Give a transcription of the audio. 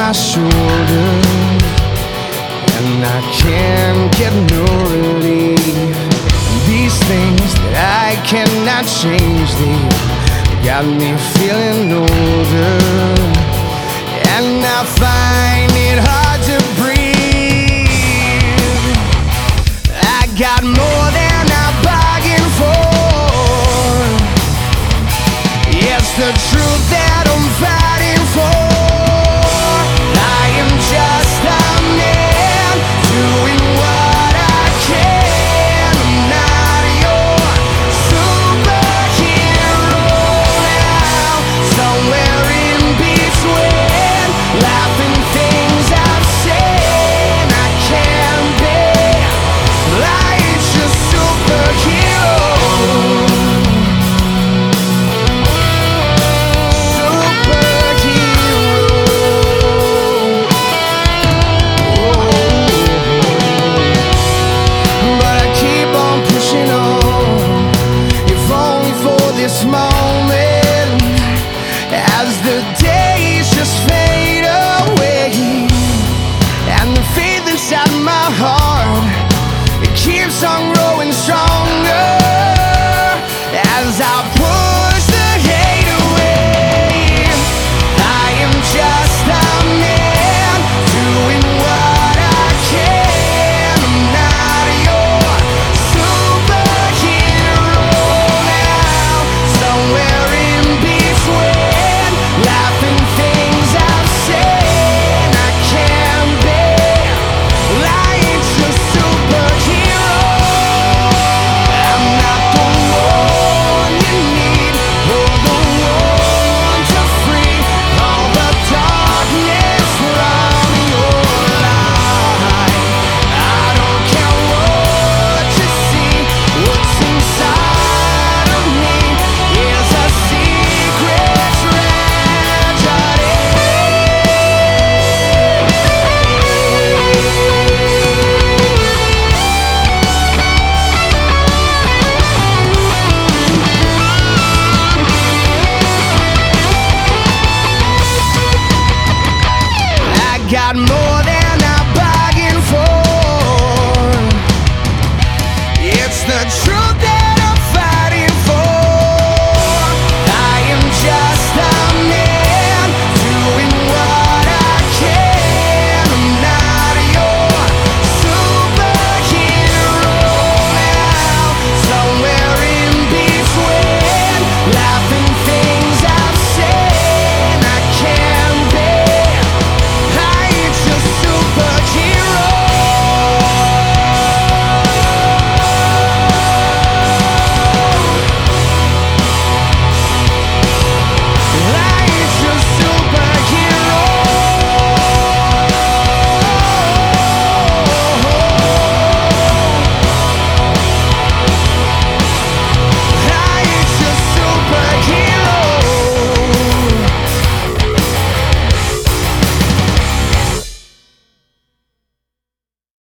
my shoulders, and I can't get no relief. These things that I cannot change, they got me feeling older, and I find it hard to breathe. I got more than I bargained for. It's the truth that I'm fighting for. I am just a man doing what I can. I'm not your superhero now. Somewhere in between, laughing things I've said I can't bear. Life's just superhero. This moment, as the days just fade away, and the faith inside my heart, it keeps on growing stronger as I push the hate away. I am just a man doing what I can. I'm not your superhero now. Somewhere in between, laughing things I've said I can't bear. Life's a superhero. I'm not the one you need, or the one to free all the darkness from your life. I don't care what you see, what's inside of me is a secret tragedy. I got more than I bargained for. It's the truth.